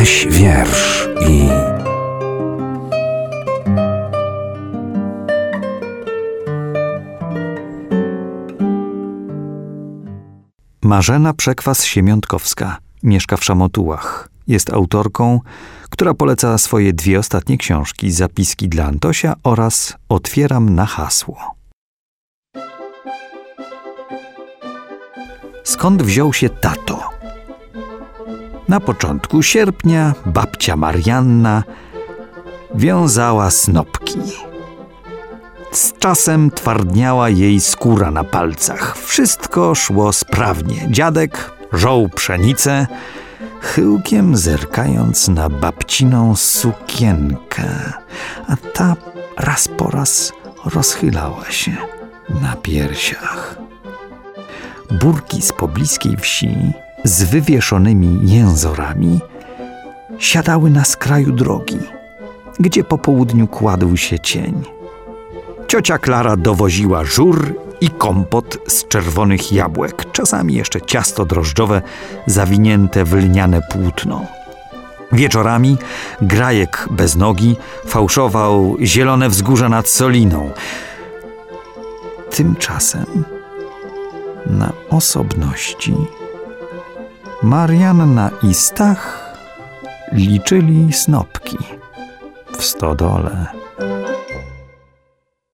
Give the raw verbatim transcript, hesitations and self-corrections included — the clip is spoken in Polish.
Weź wiersz i... Marzena Przekwas-Siemiątkowska mieszka w Szamotułach. Jest autorką, która poleca swoje dwie ostatnie książki, Zapiski dla Antosia oraz Otwieram na hasło. Skąd wziął się tato? Na początku sierpnia babcia Marianna wiązała snopki. Z czasem twardniała jej skóra na palcach. Wszystko szło sprawnie. Dziadek żął pszenicę, chyłkiem zerkając na babciną sukienkę, a ta raz po raz rozchylała się na piersiach. Burki z pobliskiej wsi z wywieszonymi jęzorami siadały na skraju drogi, gdzie po południu kładł się cień. Ciocia Klara dowoziła żur i kompot z czerwonych jabłek, czasami jeszcze ciasto drożdżowe zawinięte w lniane płótno. Wieczorami Grajek bez nogi fałszował zielone wzgórza nad Soliną. Tymczasem na osobności Marianna i Stach liczyli snopki w stodole.